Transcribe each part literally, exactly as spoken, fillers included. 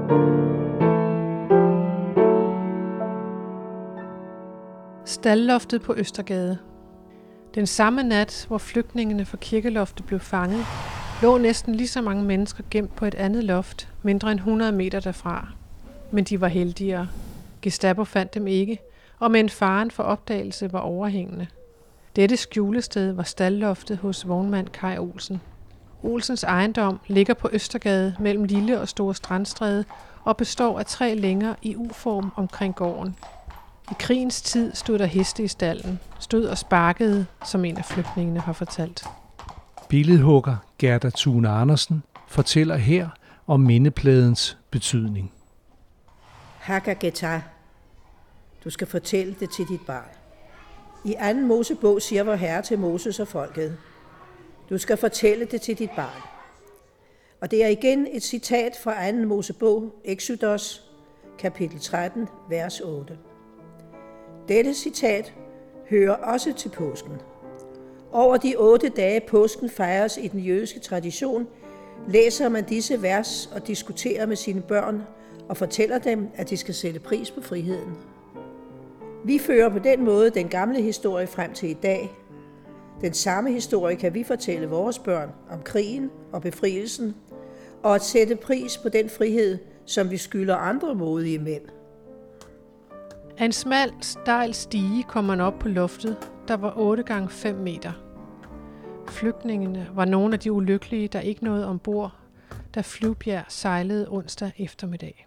Staldloftet på Østergade. Den samme nat, hvor flygtningene fra kirkeloftet blev fanget, lå næsten lige så mange mennesker gemt på et andet loft, mindre end hundrede meter derfra. Men de var heldigere. Gestapo fandt dem ikke, og med en faren for opdagelse var overhængende. Dette skjulested var staldloftet hos vognmand Kai Olsen. Olsens ejendom ligger på Østergade mellem Lille og Store Strandstræde og består af tre længer i U-form omkring gården. I krigens tid stod der heste i stalden, stod og sparkede, som en af flygtningene har fortalt. Billedhugger Gerda Thune Andersen fortæller her om mindepladens betydning. Haggagetah. Du skal fortælle det til dit barn. I anden Mosebog siger vor Herre til Moses og folket: Du skal fortælle det til dit barn. Og det er igen et citat fra anden Mosebog, Exodus, kapitel tretten, vers otte. Dette citat hører også til påsken. Over de otte dage påsken fejres i den jødiske tradition, læser man disse vers og diskuterer med sine børn og fortæller dem, at de skal sætte pris på friheden. Vi fører på den måde den gamle historie frem til i dag. Den samme historie kan vi fortælle vores børn om krigen og befrielsen, og at sætte pris på den frihed, som vi skylder andre modige mænd. Af en smal, stejl stige kom man op på loftet, der var otte gange fem meter. Flygtningene var nogle af de ulykkelige, der ikke nåede ombord, da Flyvbjerg sejlede onsdag eftermiddag.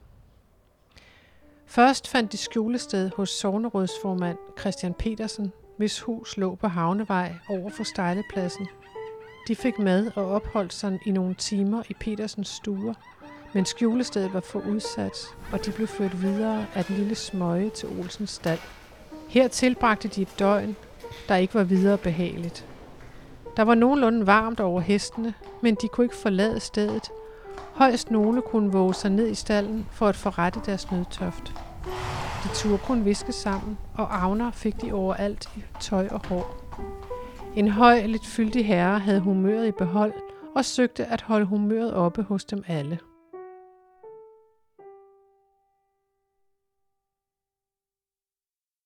Først fandt de skjulested hos sognerådsformand Christian Petersen, hvis hus lå på Havnevej over for Stejlepladsen. De fik mad og opholdt sig i nogle timer i Petersens stuer, men skjulestedet var for udsat, og de blev ført videre af den lille smøge til Olsens stald. Her tilbragte de et døgn, der ikke var videre behageligt. Der var nogenlunde varmt over hestene, men de kunne ikke forlade stedet. Højst nogle kunne våge sig ned i stalden for at forrette deres nødtørft. De turde kun viske sammen, og avner fik de overalt i tøj og hår. En høj, lidt fyldig herre havde humøret i behold og søgte at holde humøret oppe hos dem alle.